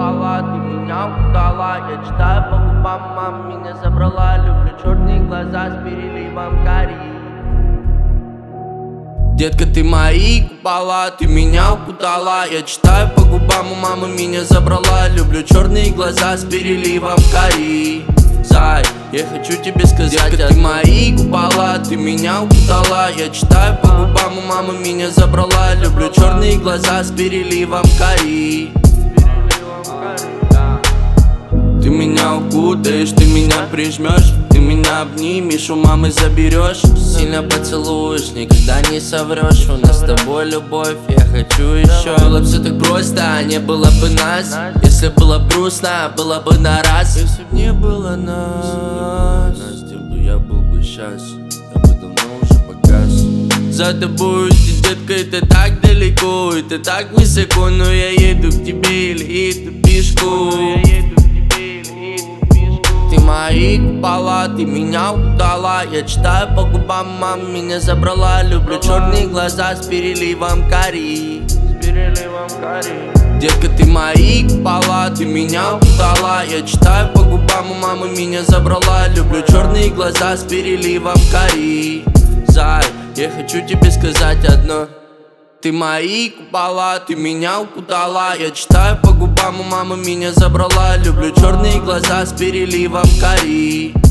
купола, ты меня укутала. Я читаю по губам, мама меня забрала. Люблю черные глаза с переливом карий. Детка, ты мои купола, ты меня укутала. Я читаю по губам, у мамы меня забрала. Люблю черные глаза с переливом карий. Зай, я хочу тебе сказать, детка, ты мои купола, ты меня укутала. Я читаю по губам, у мамы меня забрала. Люблю черные глаза с переливом карий. Ты меня укутаешь, ты меня прижмешь, ты меня обнимешь, у мамы заберешь. Сильно поцелуешь, никогда не соврешь. У нас с тобой любовь, я хочу еще. Было все так просто, не было бы нас. Если было грустно, было бы на раз. Если б не было нас, где бы я был бы сейчас, я бы давно уже погас. За тобой идти, детка, и ты так далеко, и ты так высоко. Но я еду к тебе или иду пешком. Ты мои купола, ты меня укутала. Я читаю по губам, мама меня забрала. Люблю черные глаза с переливом карий. Детка, ты мои купола, ты меня укутала. Я читаю по губам, у мамы меня забрала. Люблю черные глаза с переливом карий. Зай, я хочу тебе сказать одно. Ты мои купола, ты меня укутала. Я читаю по губам, у мамы меня забрала. Люблю черные глаза с переливом карий.